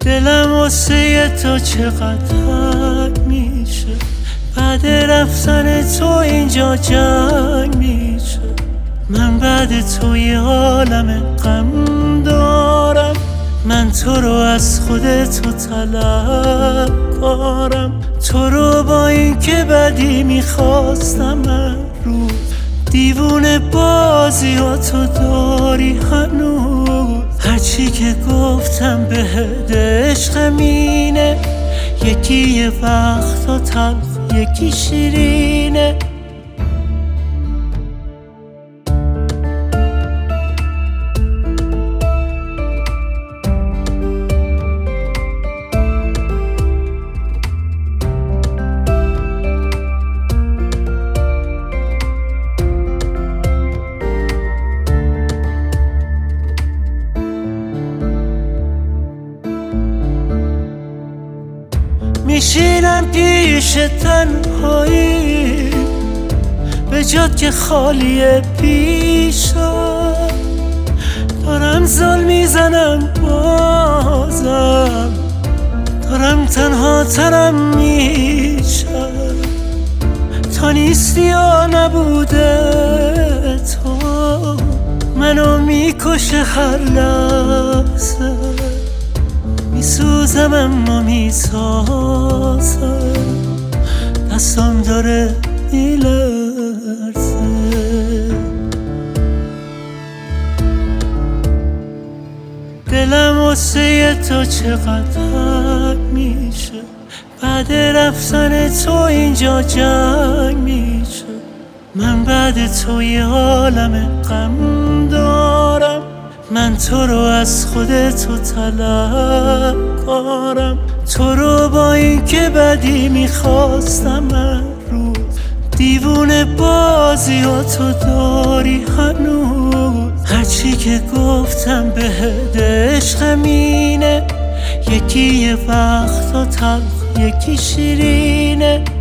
دلم واسه تو چقدر میشه، بعد رفتن تو اینجا جنگ میشه. من بعد تو یه عالم غم دارم، من تو رو از خودت طلبکارم. تو رو با این که بدی میخواستم من روز، دیوونه بازی ها تو داری هنوز. هرچی که گفتم بهت عشقمینه، یکی یه وقتا تلخ یکی شیرینه. میشینم پیش تنهایی، به جات که خالیه پیشم. دارم زل میزنم بازم، دارم تنها ترم میشم. تا نیستی یا نبوده تو، منو میکشه هر لحظه. میسوزم اما میسازم، دستم داره میلرزه. دلم واسه تو چقدر میشه، بعد رفتن تو اینجا جنگ میشه. من بعد تو یه عالم غم دارم، من تو رو از خودت طلبکارم. تو رو با این که بدی میخواستم من روز، دیوونه بازی ها تو داری هنوز. هرچی که گفتم بهت عشقمینه، یکی یه وقتا تلخ یکی شیرینه.